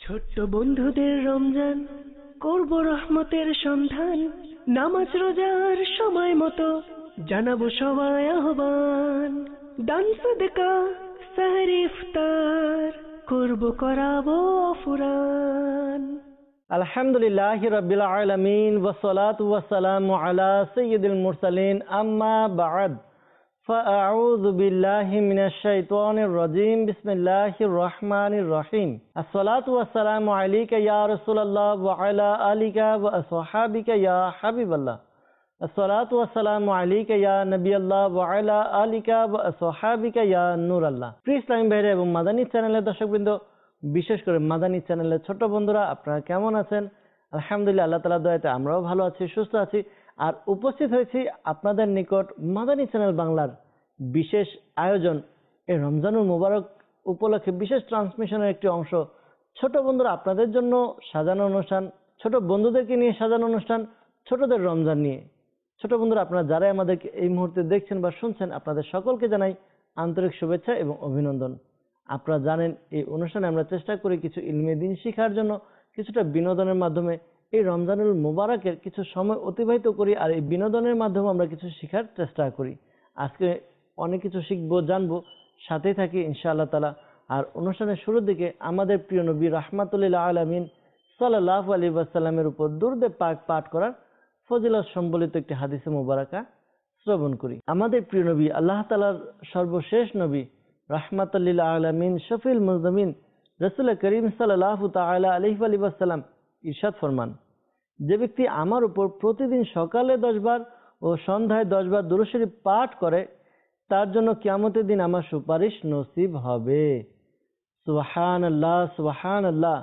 ছোট্ট বন্ধুদের রমজান করব রহমতের সন্ধান, নামাজ রোজার সময় মতো জানাবো সবাই আহ্বান। দান সাদকা সাহরি ইফতার করব করাবো ফুরান। আলহামদুলিল্লাহি রাব্বিল আলামিন ওয়াসসালাতু ওয়াসসালামু আলা সাইয়্যিদিল মুরসালিন আম্মা বা'দ ফাআউযু বিল্লাহি মিনাশ শাইতানির রাজীম বিসমিল্লাহির রহমানির রহিম। আসসালাতু ওয়াসসালামু আলাইকা ইয়া রাসূলুল্লাহ ওয়া আলা আলিকা ওয়া আসহাবিকা ইয়া হাবিবাল্লাহ। আসসালাতু ওয়াসসালামু আলাইকা ইয়া নবিয়াল্লাহ ওয়া আলা আলিকা ওয়া আসহাবিকা ইয়া নূরাল্লাহ। প্রিয় ইসলামী ভাইরা এবং মাদানী চ্যানেলের দর্শকবৃন্দ, বিশেষ করে মাদানী চ্যানেলের ছোট বন্ধুরা, আপনারা কেমন আছেন? আলহামদুলিল্লাহ, আল্লাহ তাআলার দয়াতে আমরাও ভালো আছি, সুস্থ আছি। আর উপস্থিত হয়েছি আপনাদের নিকট মাদানী চ্যানেল বাংলার বিশেষ আয়োজন, এই রমজানুল মুবারক উপলক্ষে বিশেষ ট্রান্সমিশনের একটি অংশ। ছোট বন্ধুরা, আপনাদের জন্য সাজানো অনুষ্ঠান, ছোট বন্ধুদেরকে নিয়ে সাজানো অনুষ্ঠান, ছোটদের রমজান নিয়ে। ছোট বন্ধুরা, আপনারা যারাই আমাদেরকে এই মুহূর্তে দেখছেন বা শুনছেন, আপনাদের সকলকে জানাই আন্তরিক শুভেচ্ছা এবং অভিনন্দন। আপনারা জানেন, এই অনুষ্ঠানে আমরা চেষ্টা করি কিছু ইলমে দিন শেখার জন্য, কিছুটা বিনোদনের মাধ্যমে এই রমজানুল মুবারকের কিছু সময় অতিবাহিত করি, আর এই বিনোদনের মাধ্যমে আমরা কিছু শেখার চেষ্টা করি। আজকে অনেক কিছু শিখবো, জানবো, সাথেই থাকি ইনশাআল্লাহ তাআলা। আর অনুষ্ঠানের শুরুর দিকে আমাদের প্রিয় নবী রাহমাতুল আলামিন সাল্লাল্লাহু আলাইহি ওয়াসাল্লামের উপর দুরূদে পাক পাঠ করার ফজিলত সম্বলিত একটি হাদিসে মুবারাকা শ্রবণ করি। আমাদের প্রিয় নবী, আল্লাহ তাআলার সর্বশেষ নবী, রাহমাতুল আলামিন, শফিউল মুজনিবিন, রাসূল করিম সাল্লাল্লাহু তাআলা আলাইহি ওয়াসাল্লাম ইরশাদ ফরমান, যে ব্যক্তি আমার উপর প্রতিদিন সকালে 10 বার ও সন্ধ্যায় 10 বার দুরূদ শরীফ পাঠ করে, তার জন্য কিয়ামতের দিন আমার সুপারিশ নসিব হবে। সুবহানাল্লাহ, সুবহানাল্লাহ।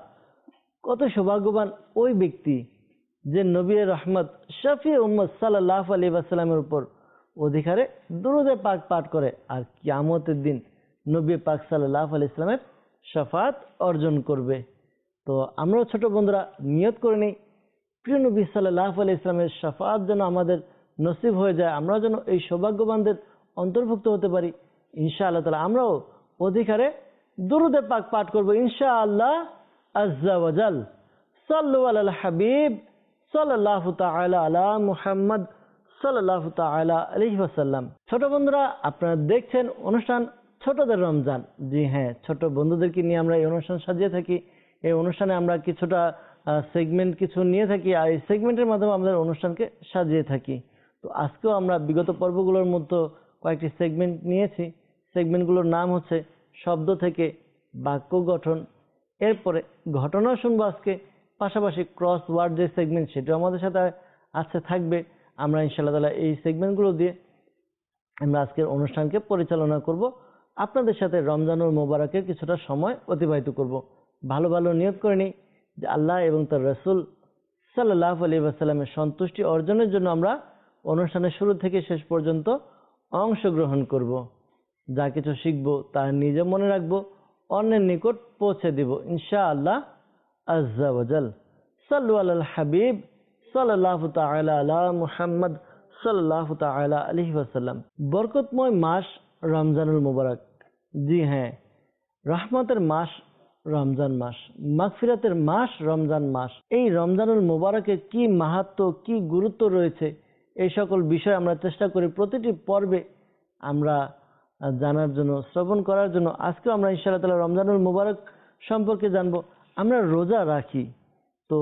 কত সৌভাগ্যবান ওই ব্যক্তি যে নবী রহমত শফি উম্মত সাল্লাল্লাহু আলাইহি ওয়াসাল্লামের উপর অধিকারে দুরূদে পাক পাঠ করে, আর কিয়ামতের দিন নবী পাক সাল্লাল্লাহু আলাইহি ওয়াসাল্লামের শাফাত অর্জন করবে। তো আমরাও ছোট বন্ধুরা নিয়ত করে নিই, প্রিয় নবী সাল্লাল্লাহু আলাইহি ওয়াসাল্লামের শাফাত যেন আমাদের নসিব হয়ে যায়, আমরা যেন এই সৌভাগ্যবানদের অন্তর্ভুক্ত হতে পারি ইনশাআল্লাহ তাআলা। আমরাও অধিকারে দুরূদে পাক পাঠ করব ইনশাআল্লাহ আজ্জা ওয়া জাল। সাল্লু আলাল হাবিব সাল্লাল্লাহু তাআলা আলা মুহাম্মদ সাল্লাল্লাহু তাআলা আলাইহি ওয়াসাল্লাম। ছোট বন্ধুরা, আপনারা দেখছেন অনুষ্ঠান ছোটদের রমজান। জি হ্যাঁ, ছোট বন্ধুদেরকে নিয়ে আমরা এই অনুষ্ঠান সাজিয়ে থাকি। এই অনুষ্ঠানে আমরা কিছুটা সেগমেন্ট কিছু নিয়ে থাকি, আর এই সেগমেন্টের মাধ্যমে আমাদের অনুষ্ঠানকে সাজিয়ে থাকি। তো আজকেও আমরা বিগত পর্বগুলোর মধ্যে কয়েকটি সেগমেন্ট নিয়েছি। সেগমেন্টগুলোর নাম হচ্ছে শব্দ থেকে বাক্য গঠন, এরপরে ঘটনা শুনবো আজকে, পাশাপাশি ক্রস ওয়ার্ড যে সেগমেন্ট, সেটাও আমাদের সাথে আজকে থাকবে। আমরা ইনশাআল্লাহ তাআলা এই সেগমেন্টগুলো দিয়ে আমরা আজকের অনুষ্ঠানকে পরিচালনা করব, আপনাদের সাথে রমজানুল মুবারকের কিছুটা সময় অতিবাহিত করব। ভালো ভালো নিয়ত করে নিই যে আল্লাহ এবং তার রাসূল সাল্লাল্লাহু আলাইহি ওয়াসাল্লামের সন্তুষ্টি অর্জনের জন্য আমরা অনুষ্ঠানের শুরু থেকে শেষ পর্যন্ত অংশগ্রহণ করব। যা কিছু শিখব তা নিজে মনে রাখবো, অন্যের নিকট পৌঁছে দিব ইনশাআল্লাহ আজ্জা ওয়া জাল। সাল্লু আলাল হাবিব সাল্লাল্লাহু তাআলা আলা মুহাম্মদ সাল্লাল্লাহু তাআলা আলাইহি ওয়াসাল্লাম। বরকতময় মাস রমজানুল মুবারক। জি হ্যাঁ, রহমতের মাস রমজান মাস, মাগফিরাতের মাস রমজান মাস। এই রমজানুল মুবারকের কি মাহাত্ম্য, কি গুরুত্ব রয়েছে, এই সকল বিষয় আমরা চেষ্টা করি প্রতিটি পর্বে আমরা জানার জন্য, শ্রবণ করার জন্য। আজকেও আমরা ইনশাআল্লাহ তাআলা রমজানুল মুবারক সম্পর্কে জানবো। আমরা রোজা রাখি, তো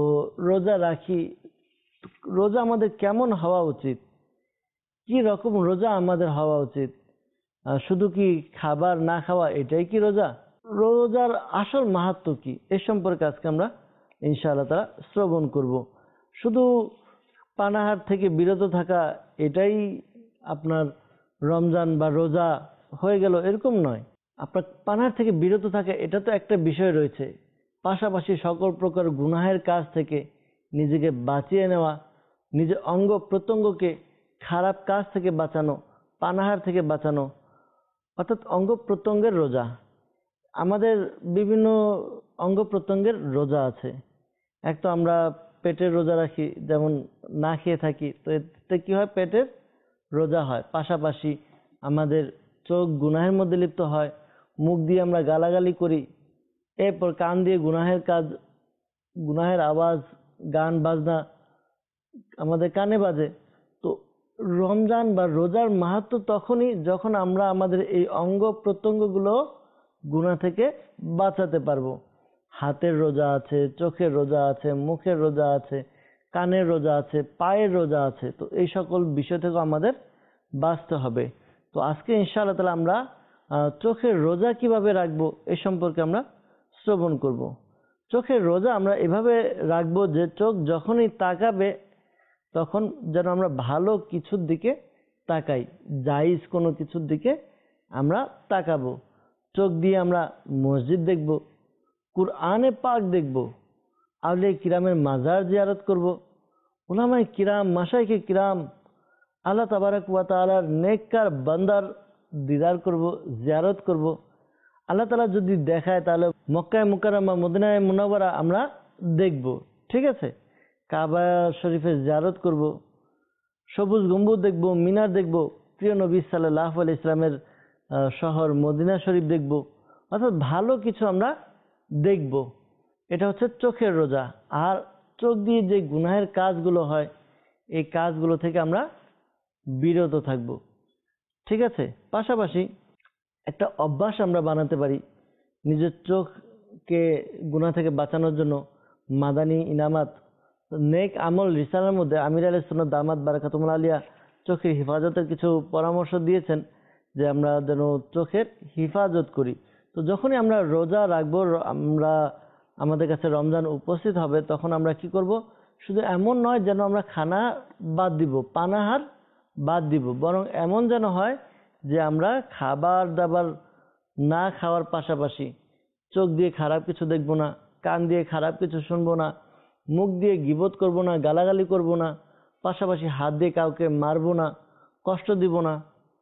রোজা আমাদের কেমন হওয়া উচিত, কি রকম রোজা আমাদের হওয়া উচিত? শুধু কি খাবার না খাওয়া এটাই কি রোজা? রোজার আসল মাহাত্ম্য কি, এ সম্পর্কে আজকে আমরা ইনশাআল্লাহ তাআলা শ্রবণ করব। শুধু পানাহার থেকে বিরত থাকা এটাই আপনার রমজান বা রোজা হয়ে গেল এরকম নয়। আপনার পানাহার থেকে বিরত থাকা এটা তো একটা বিষয় রয়েছে, পাশাপাশি সকল প্রকার গুনাহের কাজ থেকে নিজেকে বাঁচিয়ে নেওয়া, নিজের অঙ্গ প্রত্যঙ্গকে খারাপ কাজ থেকে বাঁচানো, পানাহার থেকে বাঁচানো, অর্থাৎ অঙ্গ প্রত্যঙ্গের রোজা। আমাদের বিভিন্ন অঙ্গ প্রত্যঙ্গের রোজা আছে। এক তো আমরা পেটের রোজা রাখি, যেমন না খেয়ে থাকি, তো এতে কি হয়, পেটের রোজা হয়। পাশাপাশি আমাদের চোখ গুনাহের মধ্যে লিপ্ত হয়, মুখ দিয়ে আমরা গালাগালি করি, এরপর কান দিয়ে গুনাহের কাজ গুনাহের আওয়াজ, গান বাজনা আমাদের কানে বাজে। তো রমজান বা রোজার মাহাত্ম্য তখনই যখন আমরা আমাদের এই অঙ্গ প্রত্যঙ্গগুলো গুনাহ থেকে বাঁচাতে পারবো। হাতের রোজা আছে, চোখের রোজা আছে, মুখের রোজা আছে, কানের রোজা আছে, পায়ের রোজা আছে। তো এই সকল বিষয় থেকে আমাদের বাঁচতে হবে। তো আজকে ইনশাআল্লাহ তাআলা আমরা চোখের রোজা কিভাবে রাখবো এ সম্পর্কে আমরা শ্রবণ করব। চোখের রোজা আমরা এভাবে রাখবো যে চোখ যখনই তাকাবে তখন যেন আমরা ভালো কিছুর দিকে তাকাই, জায়েজ কোনো কিছুর দিকে আমরা তাকাবো। চোখ দিয়ে আমরা মসজিদ দেখব, কুরআনে পাক দেখব, আউলিয়া কিরামের মাজার জিয়ারত করব, উলামায়ে কিরাম, মাশায়েখে কিরাম, আল্লাহ তাবারক ওয়া তাআলার নেককার বান্দার দিদার করব, জিয়ারত করব। আল্লাহ তাআলা যদি দেখায় তাহলে মক্কায়ে মুকাররমা, মদিনায়ে মুনাওয়ারা আমরা দেখব। ঠিক আছে, কাবা শরীফের জিয়ারত করব, সবুজ গম্বুজ দেখব, মিনার দেখব, প্রিয় নবী সাল্লাল্লাহু আলাইহি ইসলামের শহর মদিনা শরীফ দেখব। অর্থাৎ ভালো কিছু আমরা দেখব। এটা হচ্ছে চোখের রোজা। আর চোখ দিয়ে যে গুনাহের কাজগুলো হয় এই কাজগুলো থেকে আমরা বিরত থাকব। ঠিক আছে, পাশাপাশি একটা অভ্যাস আমরা বানাতে পারি নিজের চোখকে গুনাহ থেকে বাঁচানোর জন্য। মাদানী ইনামাত নেক আমল রিসালার মধ্যে আমির আলাইহিস সুন্নাত দামাত বারাকাতুহুল আলিয়া চোখের হিফাজতের কিছু পরামর্শ দিয়েছেন যে আমরা যেন চোখের হিফাজত করি। তো যখনই আমরা রোজা রাখবো, আমরা আমাদের কাছে রমজান উপস্থিত হবে, তখন আমরা কি করব? শুধু এমন নয় যেন আমরা খানা বাদ দিব, পানাহার বাদ দিব, বরং এমন যেন হয় যে আমরা খাবার দাবার না খাওয়ার পাশাপাশি চোখ দিয়ে খারাপ কিছু দেখবো না, কান দিয়ে খারাপ কিছু শুনবো না, মুখ দিয়ে গীবত করব না, গালাগালি করব না, পাশাপাশি হাত দিয়ে কাউকে মারবো না, কষ্ট দিব না,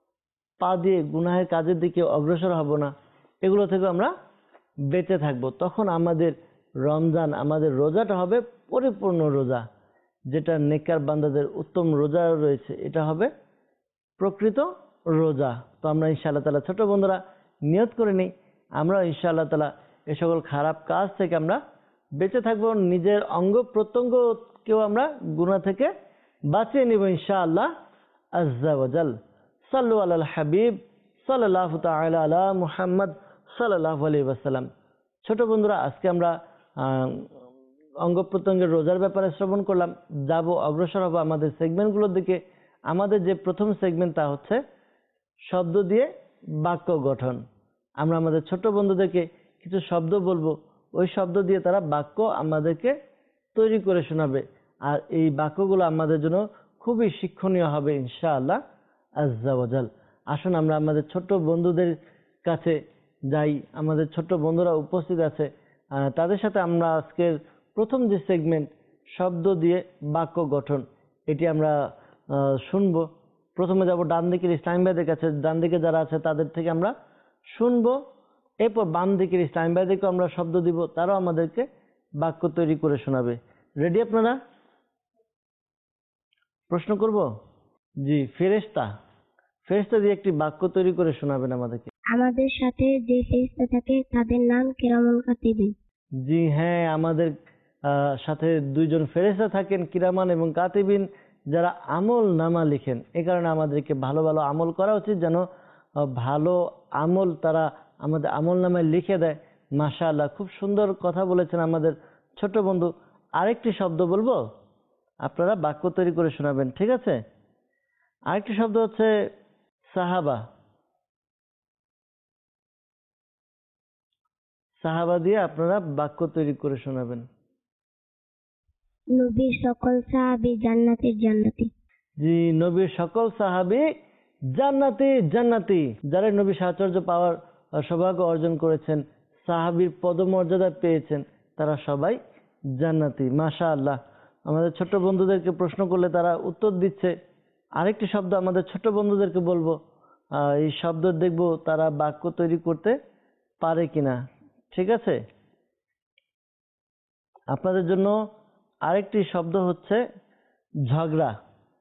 পা দিয়ে গুনাহের কাজের দিকে অগ্রসর হব না। এগুলো থেকে আমরা বেঁচে থাকব। তখন আমাদের রমজান, আমাদের রোজাটা হবে পরিপূর্ণ রোজা, যেটা নেককার বান্দাদের উত্তম রোজা রয়েছে, এটা হবে প্রকৃত রোজা। তো আমরা ইনশাআল্লাহ তাআলা ছোট বন্ধুরা নিয়ত করে নিই, আমরা ইনশাআল্লাহ তাআলা এই সকল খারাপ কাজ থেকে আমরা বেঁচে থাকবো, নিজের অঙ্গ প্রত্যঙ্গকেও আমরা গুনাহ থেকে বাঁচিয়ে নিব ইনশাআল্লাহ আজ্জা ওয়া জাল। সাল্লু আলাল হাবিব সাল্লাল্লাহু তাআলা আলা মুহাম্মদ সাল্লাল্লাহু আলাইহি ওয়াসাল্লাম। ছোট বন্ধুরা, আজকে আমরা অঙ্গ প্রত্যঙ্গের রোজার ব্যাপারে শ্রবণ করলাম। যাব অগ্রসর হব আমাদের সেগমেন্টগুলোর দিকে। আমাদের যে প্রথম সেগমেন্ট তা হচ্ছে শব্দ দিয়ে বাক্য গঠন। আমরা আমাদের ছোট বন্ধুদেরকে কিছু শব্দ বলবো, ওই শব্দ দিয়ে তারা বাক্য আমাদেরকে তৈরি করে শোনাবে। আর এই বাক্যগুলো আমাদের জন্য খুবই শিক্ষণীয় হবে ইনশাআল্লাহ আজ্জা ওয়া জাল। আসুন আমরা আমাদের ছোট বন্ধুদের কাছে যাই। আমাদের ছোট বন্ধুরা উপস্থিত আছে, তাদের সাথে আমরা আজকের প্রথম যে সেগমেন্ট শব্দ দিয়ে বাক্য গঠন, এটি আমরা শুনবো। প্রথমে যাব ডান দিকের ইসলাম ভাইদের কাছে। ডান দিকে যারা আছে তাদের থেকে আমরা শুনবো, এরপর বাম দিকের ইসলাম ভাইদেরকে আমরা শব্দ দিব, তারাও আমাদেরকে বাক্য তৈরি করে শোনাবে। রেডি আপনারা? প্রশ্ন করব? জি, ফেরেশতা দিয়ে একটি বাক্য তৈরি করে শোনাবেন আমাদেরকে। আমাদের সাথে যে ফেরেশতা থাকে তাদের নাম কিরামুন কাতিবিন। জি হ্যাঁ, আমাদের সাথে দুইজন ফেরেশতা থাকেন, কিরামান এবং কাতিবিন, যারা আমল নামা লিখেন। এই কারণে আমাদেরকে ভালো ভালো আমল করা উচিত, যেন ভালো আমল তারা আমাদের আমল নামায় লিখে দেয়। মাশাআল্লাহ, খুব সুন্দর কথা বলেছেন আমাদের ছোট বন্ধু। আরেকটি শব্দ বলবো, আপনারা বাক্য তৈরি করে শোনাবেন, ঠিক আছে? আরেকটি শব্দ হচ্ছে সাহাবা। সাহাবা দিয়ে আপনারা বাক্য তৈরি করে শোনাবেন। নবীর সকল সাহাবী জান্নাতের জান্নাতি। জি, নবীর সকল সাহাবী জান্নাতি জান্নাতি। যারা নবীর সাহচর্য পাওয়ার সৌভাগ্য অর্জন করেছেন, সাহাবীর পদমর্যাদা পেয়েছেন, তারা সবাই জান্নাতি। মাশাআল্লাহ, আমাদের ছোট বন্ধুদেরকে প্রশ্ন করলে তারা উত্তর দিচ্ছে। আরেকটি শব্দ আমাদের ছোট বন্ধুদেরকে বলবো, এই শব্দ দেখবো তারা বাক্য তৈরি করতে পারে কিনা। ঠিক আছে, আপনাদের জন্য আরেকটি শব্দ হচ্ছে ঝগড়া।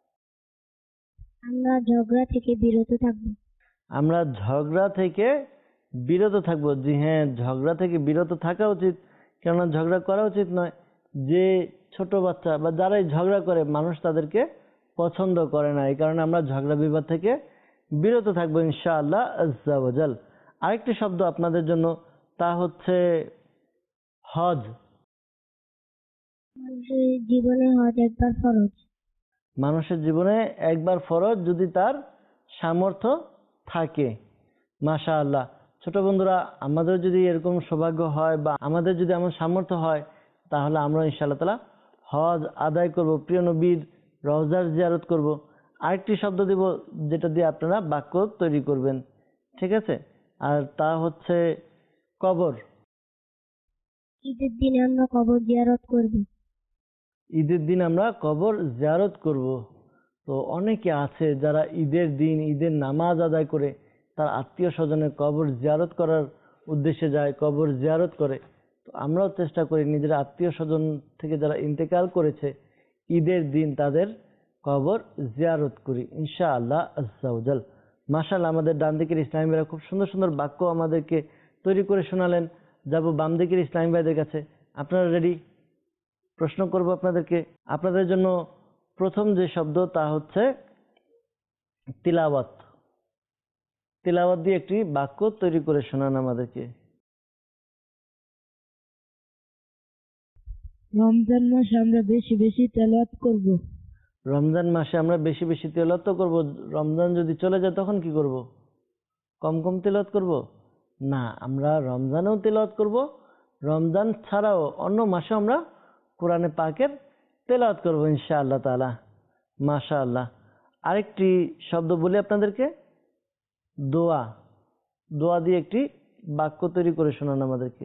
আমরা ঝগড়া থেকে বিরত থাকব। আমরা ঝগড়া থেকে বিরত থাকবো। জি হ্যাঁ, ঝগড়া থেকে বিরত থাকা উচিত, কেননা ঝগড়া করা উচিত নয়। যে ছোট বাচ্চা বা যারাই ঝগড়া করে মানুষ তাদেরকে পছন্দ করে না। এই কারণে আমরা ঝগড়া বিবাদ থেকে বিরত থাকবো ইনশাআল্লাহ আজ্জা ওয়াজাল। আরেকটি শব্দ আপনাদের জন্য, তা হচ্ছে হজ। মানুষের জীবনে হজ একবার ফরজ। মানুষের জীবনে একবার ফরজ, যদি তার সামর্থ্য থাকে। মাশাআল্লাহ। ছোট বন্ধুরা, আমাদের যদি এরকম সৌভাগ্য হয় বা আমাদের যদি এমন সামর্থ্য হয়, তাহলে আমরা ইনশাআল্লাহ তাআলা হজ আদায় করব, প্রিয় নবীর রওজার জিয়ারত করব। আরেকটি শব্দ দেব যেটা দিয়ে আপনারা বাক্য তৈরি করবেন, ঠিক আছে? আর তা হচ্ছে কবর। ঈদের দিনে আমরা কবর জিয়ারত করব। ঈদের দিন আমরা কবর জিয়ারত করব। তো অনেকে আছে যারা ঈদের দিন ঈদের নামাজ আদায় করে তার আত্মীয় স্বজনের কবর জিয়ারত করার উদ্দেশ্যে যায়, কবর জিয়ারত করে। তো আমরাও চেষ্টা করি নিজের আত্মীয় স্বজন থেকে যারা ইন্তেকাল করেছে ঈদের দিন তাদের কবর জিয়ারত করি ইনশাআল্লাহ আজ্জা ওয়াজাল। মাশাআল্লাহ, আমাদের ডান দিকের ইসলামী ভাইরা খুব সুন্দর সুন্দর বাক্য আমাদেরকে তৈরি করে শোনালেন। যাব বাম দিকের ইসলামী ভাইদের কাছে। আপনারা রেডি? প্রশ্ন করব আপনাদেরকে। আপনাদের জন্য প্রথম যে শব্দ তা হচ্ছে তিলাওয়াত। তিলাওয়াত দিয়ে একটি বাক্য তৈরি করে শোনান আমাদেরকে। রমজান মাসে আমরা বেশি বেশি তেলাওয়াত করব। রমজান মাসে আমরা বেশি বেশি তেলাওয়াত করব। রমজান যদি চলে যায় তখন কি করব? কম কম তেলাওয়াত করব? না, আমরা রমজানেও তেলাওয়াত করব, রমজান ছাড়াও অন্য মাসে আমরা কোরআনে পাকের তেলাওয়াত করব ইনশাআল্লাহ তাআলা। মাশাআল্লাহ। আরেকটি শব্দ বলি আপনাদেরকে, দোয়া। দোয়া দিয়ে একটি বাক্য তৈরি করে শোনান আমাদেরকে।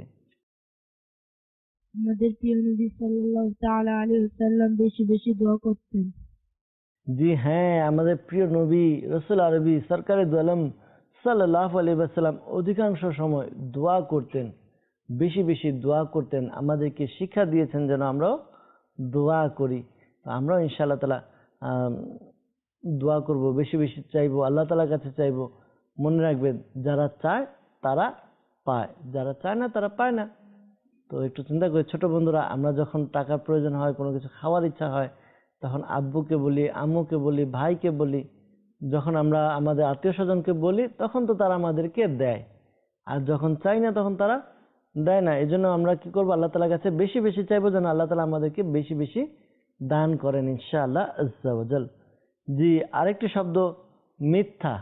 আমাদের প্রিয় নবী সাল্লাল্লাহু তাআলা আলাইহি ওয়াসাল্লাম বেশি বেশি দোয়া করতেন। জি হ্যাঁ, আমাদের প্রিয় নবী রাসূল আরবি সরকারে দু আলম সাল্লাল্লাহু আলাইহি ওয়াসাল্লাম অধিকাংশ সময় দোয়া করতেন, বেশি বেশি দোয়া করতেন। আমাদেরকে শিক্ষা দিয়েছেন যেন আমরাও দোয়া করি। তো আমরাও ইনশাআল্লাহ তাআলা দোয়া করব, বেশি বেশি চাইবো, আল্লাহ তাআলার কাছে চাইবো। মনে রাখবেন, যারা চায় তারা পায়, যারা চায় না তারা পায় না। তো একটু চিন্তা করি ছোট বন্ধুরা, আমরা যখন টাকার প্রয়োজন হয়, কোনো কিছু খাওয়ার ইচ্ছা হয়, তখন আব্বুকে বলি, আম্মুকে বলি, ভাইকে বলি। যখন আমরা আমাদের আত্মীয় স্বজনকে বলি তখন তো তারা আমাদেরকে দেয়, আর যখন চাই না তখন তারা দেয় না। এই জন্য আমরা কি করবো? আল্লাহ তাআলার কাছে বেশি বেশি চাইবো যেন আল্লাহ তাআলা আমাদেরকে বেশি বেশি দান করেন ইনশাআল্লাহ আজ্জা ওয়াজাল। জি, আরেকটি শব্দ মিথ্যা।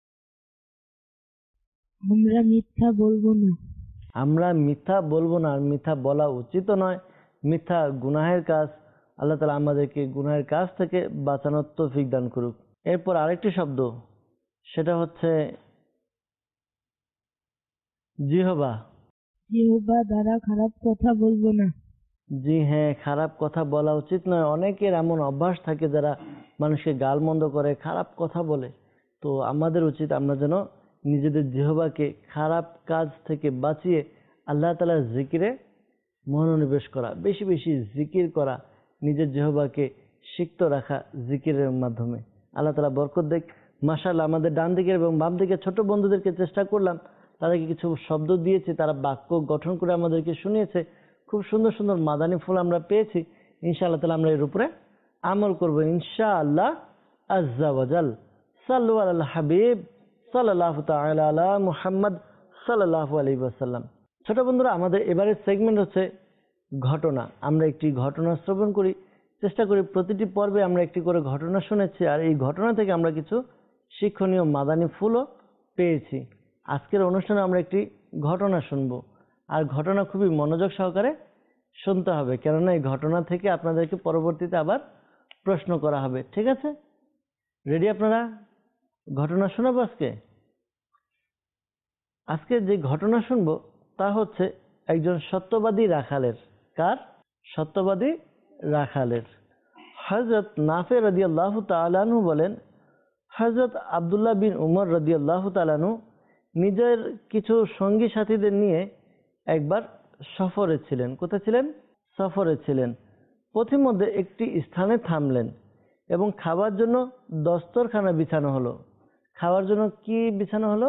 আমরা মিথ্যা বলবো না। আমরা মিথ্যা বলবো না, আর মিথ্যা বলা উচিত নয়। মিথ্যা গুনাহের কাজ। আল্লাহ তাআলা আমাদেরকে গুনাহের কাজ থেকে বাঁচানোর তৌফিক দান করুক। এরপর আরেকটি শব্দ, সেটা হচ্ছে জিহবা। জিহ্বা দ্বারা খারাপ কথা বলবো না। জি হ্যাঁ, খারাপ কথা বলা উচিত নয়। অনেকের এমন অভ্যাস থাকে যারা মানুষকে গালমন্দ করে, খারাপ কথা বলে। তো আমাদের উচিত আমরা যেন নিজেদের জিহ্বাকে খারাপ কাজ থেকে বাঁচিয়ে আল্লাহ তাআলার জিকিরে মনোনিবেশ করা, বেশি বেশি জিকির করা, নিজের জিহ্বাকে সিক্ত রাখা জিকিরের মাধ্যমে। আল্লাহ তাআলা বরকত দেখ। মাশাআল্লাহ, আমাদের ডান দিকের এবং বাম দিকের ছোট বন্ধুদেরকে চেষ্টা করলাম, তাদেরকে কিছু শব্দ দিয়েছি, তারা বাক্য গঠন করে আমাদেরকে শুনিয়েছে। খুব সুন্দর সুন্দর মাদানী ফুল আমরা পেয়েছি। ইনশাআল্লাহ তাআলা আমরা এর উপরে আমল করব ইনশাআল্লাহ আজ্জা ওয়াজাল। সাল্লু আলাল হাবিব সাল্লাল্লাহু তাআলা আলা মুহাম্মদ সাল্লাল্লাহু আলাইহি ওয়াসাল্লাম। ছোট বন্ধুরা, আমাদের এবারের সেগমেন্ট হচ্ছে ঘটনা। আমরা একটি ঘটনা শ্রবণ করি, চেষ্টা করি প্রতিটি পর্বে আমরা একটি করে ঘটনা শুনেছি, আর এই ঘটনা থেকে আমরা কিছু শিক্ষণীয় মাদানী ফুলও পেয়েছি। আজকের অনুষ্ঠানে আমরা একটি ঘটনা শুনবো, আর ঘটনা খুবই মনোযোগ সহকারে শুনতে হবে, কেননা এই ঘটনা থেকে আপনাদেরকে পরবর্তীতে আবার প্রশ্ন করা হবে। ঠিক আছে? রেডি আপনারা? ঘটনা শোনাবো আজকে। আজকে যে ঘটনা শুনবো তা হচ্ছে একজন সত্যবাদী রাখালের। কার? সত্যবাদী রাখালের। হযরত নাফে রাদিয়াল্লাহু তাআলা আনহু বলেন, হযরত আব্দুল্লাহ বিন উমর রাদিয়াল্লাহু তাআলা আনহু নিজের কিছু সঙ্গী সাথীদের নিয়ে একবার সফরে ছিলেন। কোথায় ছিলেন? সফরে ছিলেন। পথিমধ্যে একটি স্থানে থামলেন এবং খাবার জন্য দস্তরখানা বিছানো হলো। খাওয়ার জন্য কি বিছানো হলো?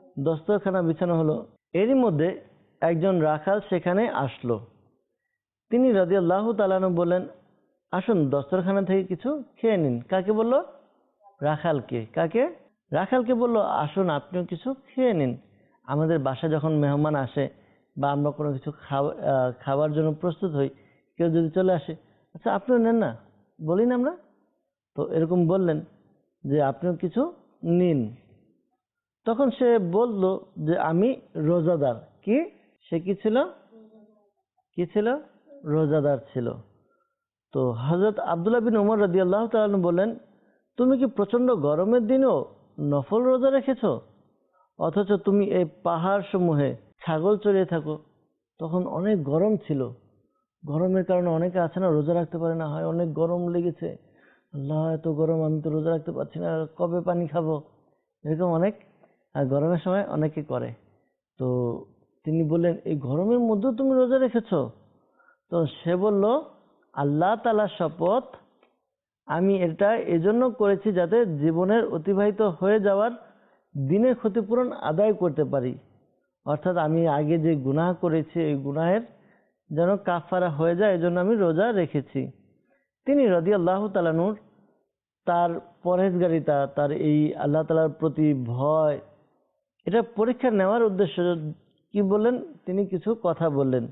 দস্তরখানা বিছানো হলো। এরই মধ্যে একজন রাখাল সেখানে আসলো। তিনি রাদিয়াল্লাহু তাআলা আনহু বললেন, আসুন দস্তরখানা থেকে কিছু খেয়ে নিন। কাকে বলল? রাখালকে। কাকে? রাখালকে বলল, আসুন আপনিও কিছু খেয়ে নিন। আমাদের বাসায় যখন মেহমান আসে বা আমরা কোনো কিছু খাবার জন্য প্রস্তুত হই, কেউ যদি চলে আসে, আচ্ছা আপনিও নেন না, বলি না আমরা? তো এরকম বললেন যে আপনিও কিছু নিন। তখন সে বলল যে আমি রোজাদার। কি? সে কি ছিল? কি ছিল? রোজাদার ছিল। তো হযরত আব্দুল্লাহ বিন ওমর রাদিয়াল্লাহু তাআলা আনহু বললেন, তুমি কি প্রচন্ড গরমের দিনেও নফল রোজা রেখেছো, অথচ তুমি এই পাহাড় সমূহে ছাগল চড়িয়ে থাকো? তখন অনেক গরম ছিল। গরমের কারণে অনেকে আছে না, রোজা রাখতে পারে না, হয় অনেক গরম লেগেছে, আল্লাহ এত গরম, আমি তো রোজা রাখতে পারছি না, কবে পানি খাবো, এরকম অনেক গরমের সময় অনেকে করে। তো তিনি বললেন, এই গরমের মধ্যেও তুমি রোজা রেখেছো? তো সে বলল, আল্লাহ তাআলার শপথ, আমি এটা এজন্য করেছি যাতে জীবনের অতিবাহিত হয়ে যাওয়ার দিনের ক্ষতিপূরণ আদায় করতে পারি। অর্থাৎ আমি আগে যে গুনাহ করেছি এই গুনাহের যেন কাফারা হয়ে যায়, এজন্য আমি রোজা রেখেছি। তিনি রাদিয়াল্লাহু তাআলা আনহুর তার পরহেজগারিতা, তার এই আল্লাহ তাআলার প্রতি ভয়, এটা পরীক্ষা নেওয়ার উদ্দেশ্য কি বললেন, তিনি কিছু কথা বললেন।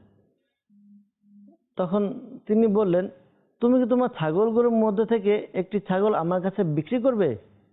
তখন তিনি বললেন, তুমি কি তোমার ছাগলগুলোর মধ্যে থেকে একটি ছাগল আমার কাছে বিক্রি করবে?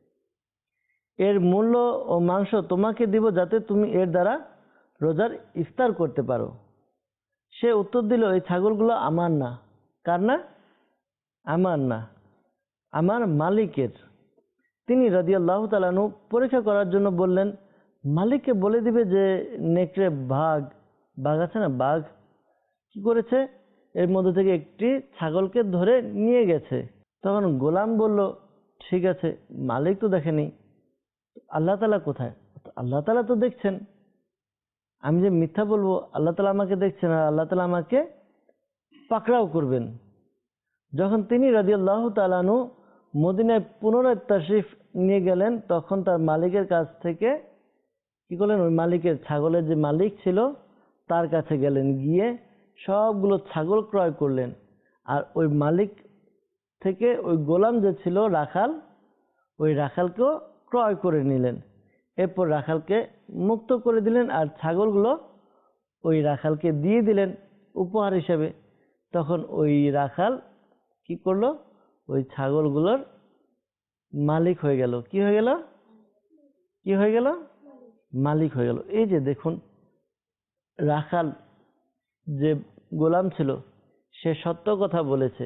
এর মূল্য ও মাংস তোমাকে দিব যাতে তুমি এর দ্বারা রোজার ইফতার করতে পারো। সে উত্তর দিল, এই ছাগলগুলো আমার না। কার না? আমার না, আমার মালিকের। তিনি রাদিয়াল্লাহু তাআলা আনহু পরীক্ষা করার জন্য বললেন, মালিককে বলে দিবে যে নেকড়ে বাঘ আছে না, বাঘ কি করেছে, এর মধ্যে থেকে একটি ছাগলকে ধরে নিয়ে গেছে। তখন গোলাম বলল, ঠিক আছে, মালিক তো দেখেনি, আল্লাহ তাআলা কোথায়? আল্লাহ তাআলা তো দেখছেন, আমি যে মিথ্যা বলবো, আল্লাহ তাআলা আমাকে দেখছেন আর আল্লাহ তাআলা আমাকে পাকড়াও করবেন। যখন তিনি রাদিয়াল্লাহু তাআলা আনহু মদিনায় পুনরায় তাশরিফ নিয়ে গেলেন, তখন তার মালিকের কাছ থেকে কি করলেন, ওই মালিকের, ছাগলের যে মালিক ছিল তার কাছে গেলেন, গিয়ে সবগুলো ছাগল ক্রয় করলেন। আর ওই মালিক থেকে ওই গোলাম যে ছিল রাখাল, ওই রাখালকেও ক্রয় করে নিলেন। এরপর রাখালকে মুক্ত করে দিলেন আর ছাগলগুলো ওই রাখালকে দিয়ে দিলেন উপহার হিসেবে। তখন ওই রাখাল কি করলো, ওই ছাগলগুলোর মালিক হয়ে গেল। কি হয়ে গেল? কি হয়ে গেল? মালিক হয়ে গেল। এই যে দেখুন, রাখাল যে গোলাম ছিল সে সত্য কথা বলেছে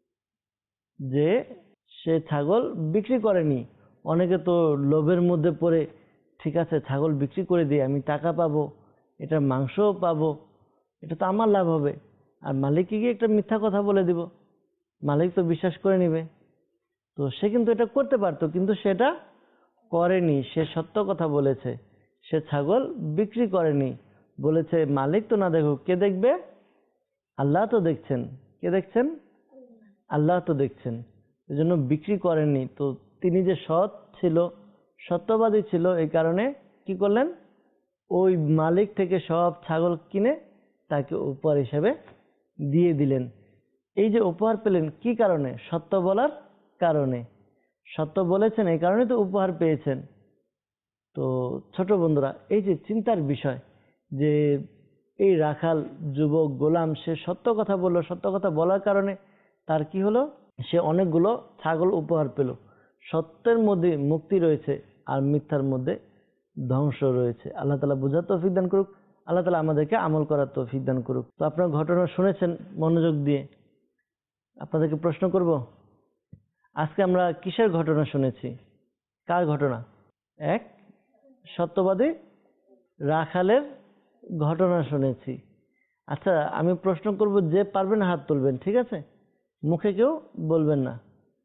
যে সে ছাগল বিক্রি করেনি। অনেকে তো লোভের মধ্যে পড়ে, ঠিক আছে ছাগল বিক্রি করে দিই, আমি টাকা পাবো, এটা মাংসও পাবো, এটা তো আমার লাভ হবে, আর মালিককে গিয়ে একটা মিথ্যা কথা বলে দিব, মালিক তো বিশ্বাস করে নিবে। তো সে কিন্তু এটা করতে পারতো, কিন্তু সেটা করেনি। সে সত্য কথা বলেছে, সে ছাগল বিক্রি করেনি। বলেছে মালিক তো না দেখুক, কে দেখবে? আল্লাহ তো দেখছেন। কে দেখছেন? আল্লাহ তো দেখছেন। এজন্য বিক্রি করেননি। তো তিনি যে সৎ ছিল, সত্যবাদী ছিল, এই কারণে কি করলেন, ওই মালিক থেকে সব ছাগল কিনে তাকে উপহার হিসেবে দিয়ে দিলেন। এই যে উপহার পেলেন কি কারণে? সত্য বলার কারণে। সত্য বলেছেন, এই কারণে তো উপহার পেয়েছেন। তো ছোট বন্ধুরা, এই যে চিন্তার বিষয় যে এই রাখাল যুবক গোলাম সে সত্য কথা বললো, সত্য কথা বলার কারণে তার কি হলো, সে অনেকগুলো ছাগল উপহার পেল। সত্যের মধ্যে মুক্তি রয়েছে আর মিথ্যার মধ্যে ধ্বংস রয়েছে। আল্লাহ তাআলা বুঝার তৌফিক দান করুক, আল্লাহ তাআলা আমাদেরকে আমল করার তৌফিক দান করুক। তো আপনারা ঘটনা শুনেছেন মনোযোগ দিয়ে, আপনাদেরকে প্রশ্ন করব, আজকে আমরা কিসের ঘটনা শুনেছি? কার ঘটনা? এক সত্যবাদী রাখালের ঘটনা শুনেছি। আচ্ছা আমি প্রশ্ন করব, যে পারবেন হাত তুলবেন, ঠিক আছে? মুখে কেউ বলবেন না।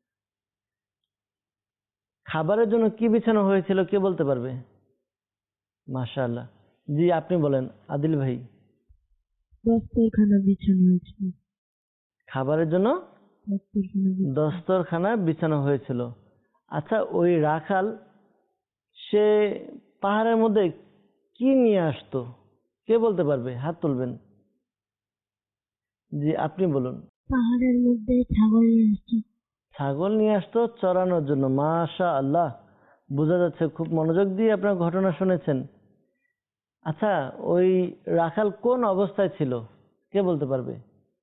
খাবারের জন্য কি বিছানো হয়েছিল কে বলতে পারবে? মাশাআল্লাহ। জি আপনি বলেন আদিল ভাই। দস্তরখানা বিছানো হয়েছিল। খাবারের জন্য দস্তরখানা বিছানো। দস্তরখানা বিছানো হয়েছিল। আচ্ছা ওই রাখাল সে পাহাড়ের মধ্যে কি নিয়ে আসতো কে বলতে পারবে? হাত তুলবেন। জি আপনি বলুন। পাহাড়ের মধ্যে ছাগল নিয়ে আসতো। ছাগল নিয়ে আসতো চড়ানোর জন্য। মাশা আল্লাহ, বোঝা যাচ্ছে খুব মনোযোগ দিয়ে আপনার ঘটনা শুনেছেন। আচ্ছা, ওই রাখাল কোন অবস্থায় ছিল, কে বলতে পারবে?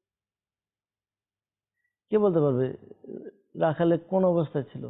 কে বলতে পারবে রাখালে কোন অবস্থায় ছিল?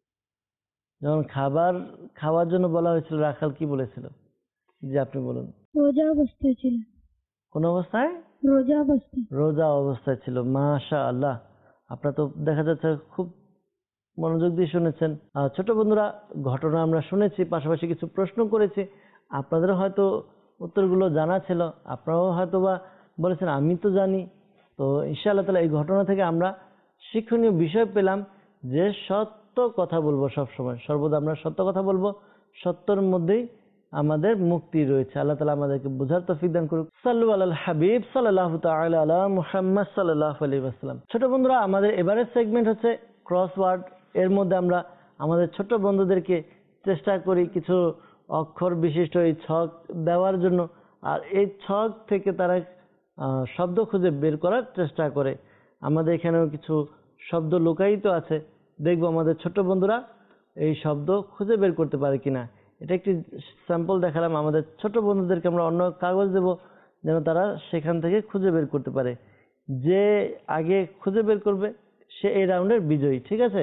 যখন খাবার খাওয়ার জন্য বলা হয়েছিল রাখাল কি বলেছিল? জি আপনি বলুন। রোজা অবস্থায় ছিল। কোন অবস্থায়? রোজা অবস্থায়। রোজা অবস্থায় ছিল। মাশা আল্লাহ, আপনার তো দেখা যাচ্ছে খুব মনোযোগ দিয়ে শুনেছেন। ছোট বন্ধুরা, ঘটনা আমরা শুনেছি, পাশাপাশি কিছু প্রশ্ন করেছি। আপনাদেরও হয়তো উত্তরগুলো জানা ছিল, আপনারাও হয়তো বা বলেছেন আমি তো জানি। তো ইনশাআল্লাহ তাআলা এই ঘটনা থেকে আমরা শিক্ষণীয় বিষয় পেলাম যে সত্য কথা বলবো, সব সময় সর্বদা আমরা সত্য কথা বলবো। সত্যের মধ্যেই আমাদের মুক্তি রয়েছে। আল্লাহ তাআলা আমাদেরকে বুঝার তৌফিক দান করুক। সাল্লু আলাল হাবিব সাল্লাল্লাহু তাআলা আলা মুহাম্মদ সাল্লাল্লাহু আলাইহি ওয়াসাল্লাম। ছোট বন্ধুরা, আমাদের এবারের সেগমেন্ট হচ্ছে ক্রসওয়ার্ড। এর মধ্যে আমরা আমাদের ছোট বন্ধুদেরকে চেষ্টা করি কিছু অক্ষর বিশিষ্ট এই ছক দেওয়ার জন্য, আর এই ছক থেকে তারা শব্দ খুঁজে বের করার চেষ্টা করে। আমাদের এখানেও কিছু শব্দ লুকায়িত আছে, দেখবো আমাদের ছোট বন্ধুরা এই শব্দ খুঁজে বের করতে পারে কিনা। এটা একটি স্যাম্পল দেখালাম। আমাদের ছোট বন্ধুদেরকে আমরা অন্য কাগজ দেব যেন তারা সেখান থেকে খুঁজে বের করতে পারে। যে আগে খুঁজে বের করবে সে এই রাউন্ডের বিজয়ী, ঠিক আছে?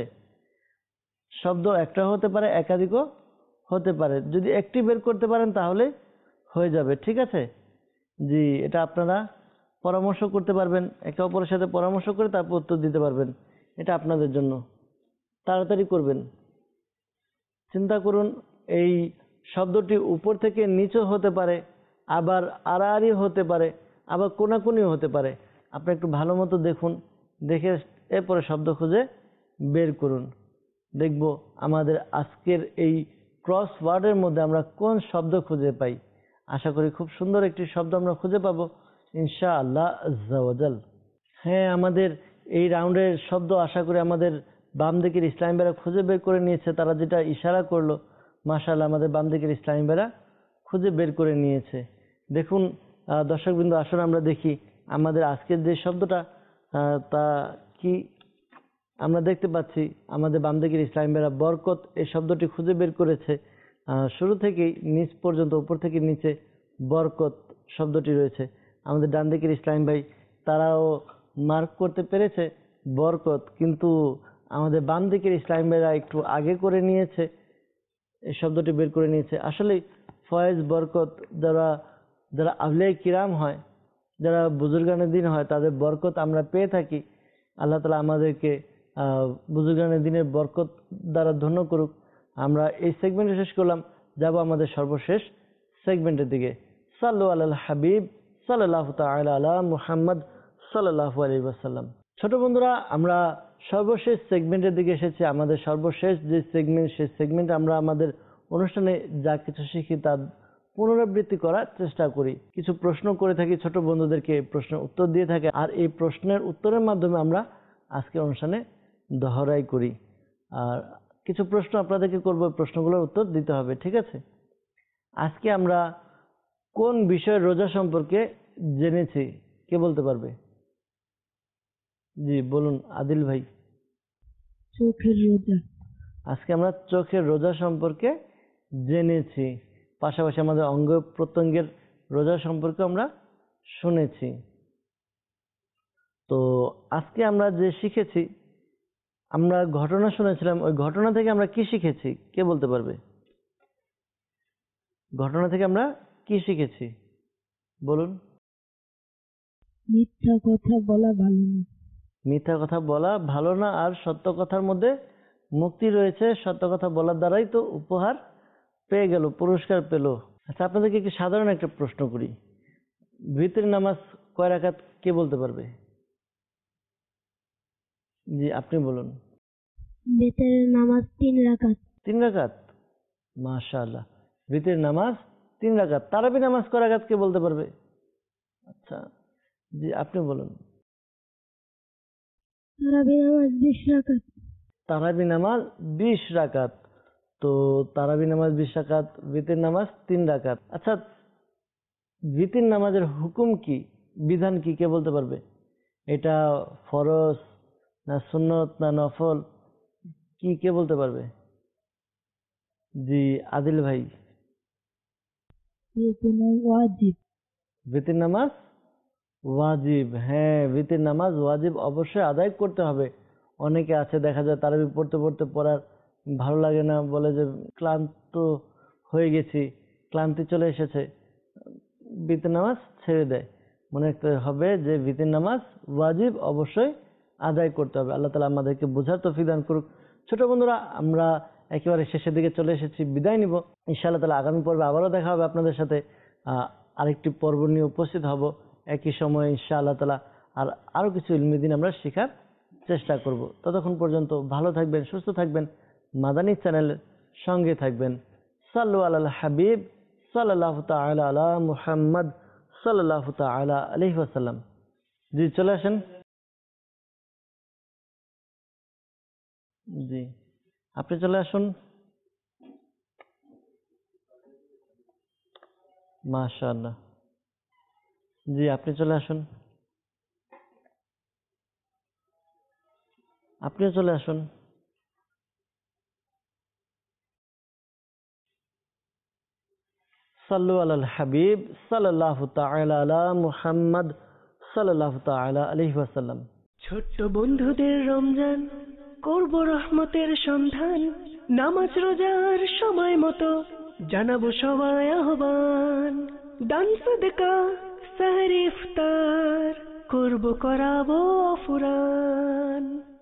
শব্দ একটা হতে পারে, একাধিকও হতে পারে। যদি একটি বের করতে পারেন তাহলে হয়ে যাবে, ঠিক আছে? জি, এটা আপনারা পরামর্শ করতে পারবেন, একে অপরের সাথে পরামর্শ করে তারপর উত্তর দিতে পারবেন। এটা আপনাদের জন্য, তাড়াতাড়ি করবেন। চিন্তা করুন, এই শব্দটি উপর থেকে নিচে হতে পারে, আবার আড়াআড়ি হতে পারে, আবার কোনাকুনিও হতে পারে। আপনি একটু ভালো মতো দেখুন, দেখে এরপরে শব্দ খুঁজে বের করুন। দেখব আমাদের আজকের এই ক্রস ওয়ার্ডের মধ্যে আমরা কোন শব্দ খুঁজে পাই। আশা করি খুব সুন্দর একটি শব্দ আমরা খুঁজে পাবো ইনশাআল্লাহ আজ্জা ওয়াজাল। হ্যাঁ, আমাদের এই রাউন্ডের শব্দ আশা করি আমাদের বাম দিকের ইসলামী ভাইরা খুঁজে বের করে নিয়েছে। তারা যেটা ইশারা করলো, মাশাআল্লাহ, আমাদের বাম দিকের ইসলামী ভাইরা খুঁজে বের করে নিয়েছে। দেখুন দর্শকবৃন্দ, আসলে আমরা দেখি আমাদের আজকের যে শব্দটা তা কি আমরা দেখতে পাচ্ছি। আমাদের বাম দিকের ইসলামী ভাইরা বরকত এই শব্দটি খুঁজে বের করেছে। শুরু থেকেই নিচ পর্যন্ত, উপর থেকে নিচে বরকত শব্দটি রয়েছে। আমাদের ডান দিকের ইসলামী ভাই তারাও মার্ক করতে পেরেছে বরকত, কিন্তু আমাদের বাম দিকের ইসলামী ভাইরা একটু আগে করে নিয়েছে, এই শব্দটি বের করে নিয়েছে। আসলে ফয়েজ, বরকত, যারা যারা আউলিয়া কিরাম হয়, যারা বুজুর্গানের দিন হয়, তাদের বরকত আমরা পেয়ে থাকি। আল্লাহ তাআলা আমাদেরকে বুজুর্গানের দিনের বরকত দ্বারা ধন্য করুক। আমরা এই সেগমেন্টে শেষ করলাম, যাব আমাদের সর্বশেষ সেগমেন্টের দিকে। সাল্লু আলাল হাবিব সাল্লাল্লাহু তাআলা আলা মুহাম্মদ সাল্লাল্লাহু আলাইহি ওয়াসাল্লাম। ছোট বন্ধুরা, আমরা সর্বশেষ সেগমেন্টের দিকে এসেছি। আমাদের সর্বশেষ যে সেগমেন্ট, সেই সেগমেন্টে আমরা আমাদের অনুষ্ঠানে যা কিছু শিখি তার পুনরাবৃত্তি করার চেষ্টা করি। কিছু প্রশ্ন করে থাকি ছোট বন্ধুদেরকে, প্রশ্নের উত্তর দিয়ে থাকে, আর এই প্রশ্নের উত্তরের মাধ্যমে আমরা আজকে অনুষ্ঠানে দহরাই করি। আর কিছু প্রশ্ন আপনাদেরকে করবো, প্রশ্নগুলোর উত্তর দিতে হবে, ঠিক আছে? আজকে আমরা কোন বিষয়ের রোজা সম্পর্কে জেনেছি, কে বলতে পারবে? জি বলুন আদিল ভাই। চোখের রোজা। আজকে আমরা চোখের রোজা সম্পর্কে জেনেছি, পাশাপাশি আমাদের অঙ্গ প্রত্যঙ্গের রোজা সম্পর্কে আমরা শুনেছি। তো আজকে আমরা যে শিখেছি, আমরা ঘটনা শুনেছিলাম, ওই ঘটনা থেকে আমরা কি শিখেছি, কে বলতে পারবে? ঘটনা থেকে আমরা কি শিখেছি বলুন। মিথ্যা কথা বলা ভালো না। মিথ্যা কথা বলা ভালো না, আর সত্য কথার মধ্যে মুক্তি রয়েছে। সত্য কথা বলার দ্বারাই তো উপহার পেয়ে গেল, পুরস্কার পেল। আচ্ছা, আপনাদেরকে একটি সাধারণ একটা প্রশ্ন করি। ভিতরের নামাজ কয় রাকাত, কে বলতে পারবে? জি আপনি বলুন। বেতের নামাজ 3 রাকাত। 3 রাকাত, মাশাআল্লাহ। ভিতরের নামাজ 3 রাকাত। তারাবি নামাজ কয় রাকাত, কে বলতে পারবে? আচ্ছা, জি আপনি বলুন। তারাবি নামাজ 20 রাকাত। তারাবি নামাজ 20 রাকাত। তো তারাবি নামাজ 20 রাকাত, ভিতরের নামাজ 3 রাকাত। আচ্ছা, ভিতরের নামাজের হুকুম কি, বিধান কি, কে বলতে পারবে? এটা ফরজ না সুন্নত না নফল, কি কে বলতে পারবে? জি আদিল ভাই। ওয়াজিব। ভিতির নামাজ ওয়াজিব, হ্যাঁ ভিতির নামাজ ওয়াজিব, অবশ্যই আদায় করতে হবে। অনেকে আছে দেখা যায় তারাবি পড়তে পড়তে পড়ার ভালো লাগে না, বলে যে ক্লান্ত হয়ে গেছি, ক্লান্তি চলে এসেছে, ভিতির নামাজ ছেড়ে দেয়। মনে রাখতে হবে যে ভিতির নামাজ ওয়াজিব, অবশ্যই আদায় করতে হবে। আল্লাহ তাআলা আমাদেরকে বোঝার তৌফিক দান করুক। ছোট বন্ধুরা, আমরা একেবারে শেষের দিকে চলে এসেছি, বিদায় নিব। ইনশাআল্লাহ তাআলা আগামী পর্বে আবারও দেখা হবে আপনাদের সাথে, আরেকটি পর্ব নিয়ে উপস্থিত হব একই সময়ে ইনশাআল্লাহ তাআলা। আর আরো কিছু ইলমি দ্বীন আমরা শেখার চেষ্টা করব। ততক্ষণ পর্যন্ত ভালো থাকবেন, সুস্থ থাকবেন, মাদানী চ্যানেলের সঙ্গে থাকবেন। সাল্লু আলাল হাবিব সাল্লাল্লাহু তাআলা আলা মুহাম্মদ সাল্লাল্লাহু তাআলা আলাইহি ওয়াসাল্লাম। জি চলে আসেন। জি আপনি চলে আসুন। মাশাআল্লাহ। জি আপনি চলে আসুন, আপনিও চলে আসুন। সাল্লু আলাল হাবিব সাল্লাল্লাহু তাআলা আলা মুহাম্মদ সাল্লাল্লাহু তাআলা আলাইহি ওয়াসাল্লাম। ছোট্ট বন্ধুদের রমজান, করব রহমতের সন্ধান, নামাজ রোজার সময় মতো জানাবো সবাই আহ্বান, দান সাদকা সাহরি ইফতার করব, করাবো ফুরান।